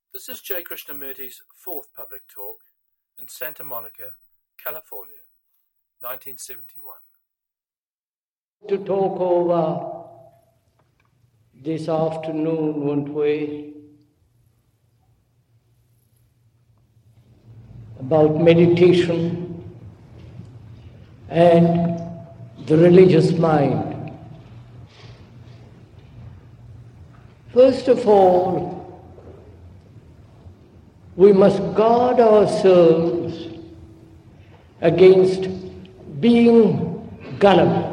This is J. Krishnamurti's fourth public talk in Santa Monica, California, 1971. To talk over this afternoon, won't we, about meditation and the religious mind. First of all, we must guard ourselves against being gullible.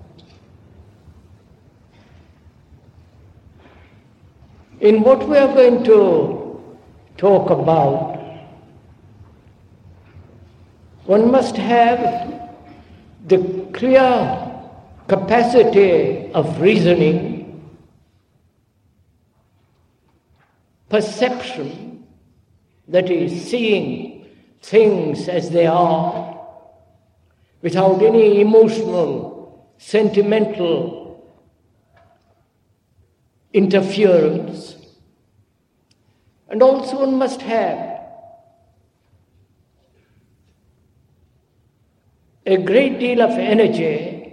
In what we are going to talk about, one must have the clear capacity of reasoning, perception, that is, seeing things as they are, without any emotional, sentimental interference. And also one must have a great deal of energy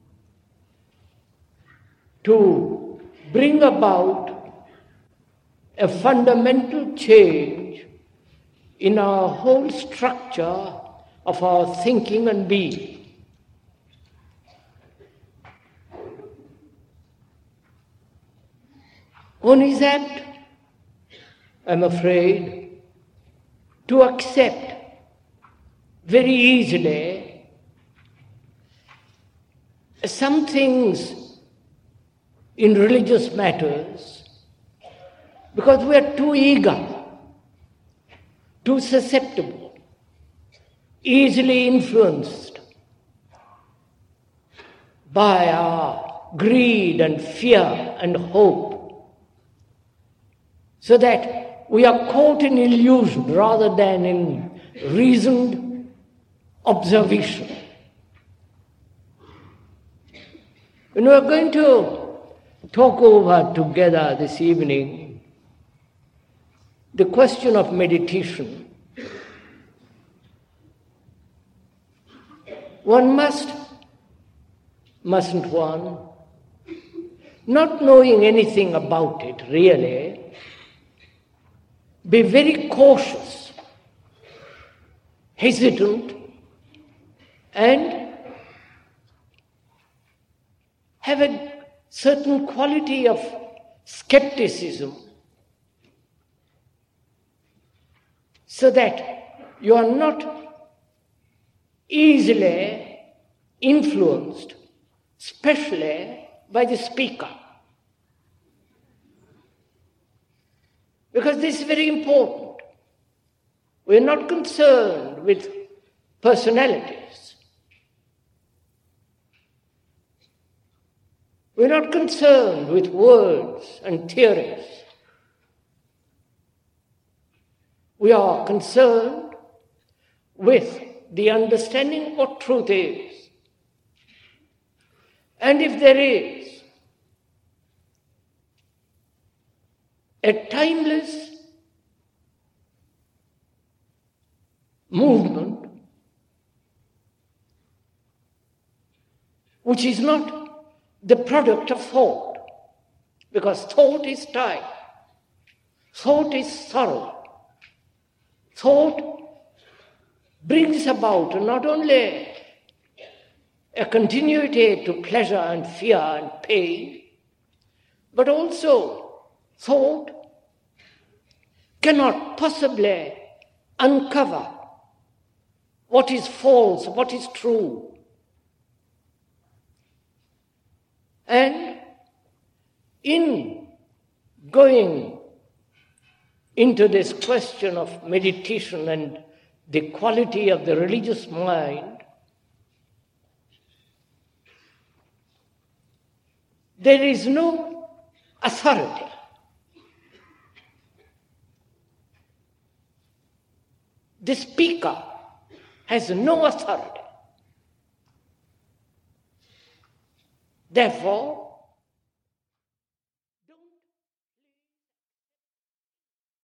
to bring about a fundamental change in our whole structure of our thinking and being. One is apt, I'm afraid, to accept very easily some things in religious matters because we are too eager, too susceptible, easily influenced by our greed and fear and hope, so that we are caught in illusion rather than in reasoned observation. And we are going to talk over together this evening the question of meditation. One mustn't one, not knowing anything about it really, be very cautious, hesitant, and have a certain quality of skepticism, so that you are not easily influenced, especially by the speaker. Because this is very important. We are not concerned with personalities. We are not concerned with words and theories. We are concerned with the understanding what truth is. And if there is a timeless movement which is not the product of thought, because thought is time, thought is sorrow. Thought brings about not only a continuity to pleasure and fear and pain, but also thought cannot possibly uncover what is false, what is true. And in going into this question of meditation and the quality of the religious mind, there is no authority. The speaker has no authority. Therefore,